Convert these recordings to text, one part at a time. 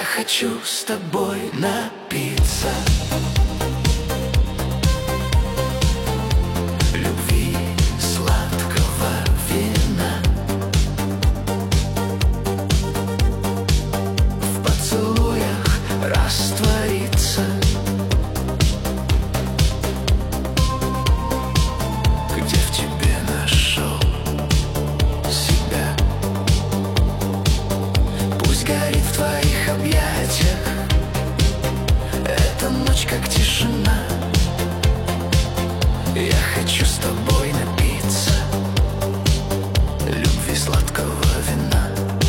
хочу с тобой напиться любви, сладкого вина, в поцелуях раствориться, где в тебе нашел себя. Пусть горит в твоих объятиях эта ночь, как тишина. Я хочу с тобой напиться любви, сладкого вина.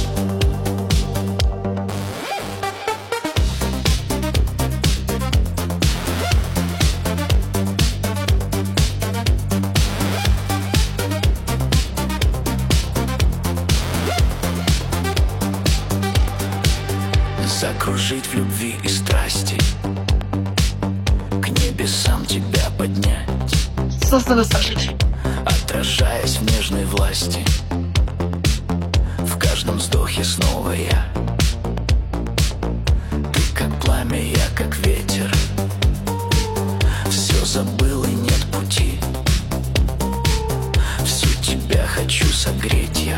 Закружить в любви и страсти, к небесам тебя поднять, отражаясь в нежной власти. В каждом вздохе снова я. Ты как пламя, я как ветер. Все забыл и нет пути. Всю тебя хочу согреть я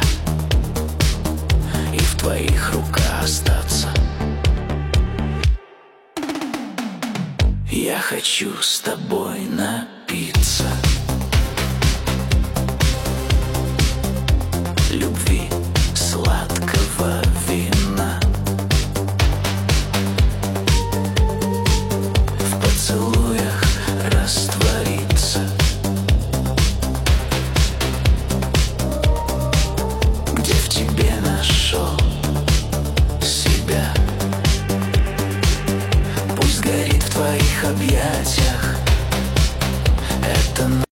и в твоих руках остаться. Я хочу с тобой напиться любви, сладкого вина, в поцелуях раствориться, где в тебе нашел себя. Пусть горит в твоих объятиях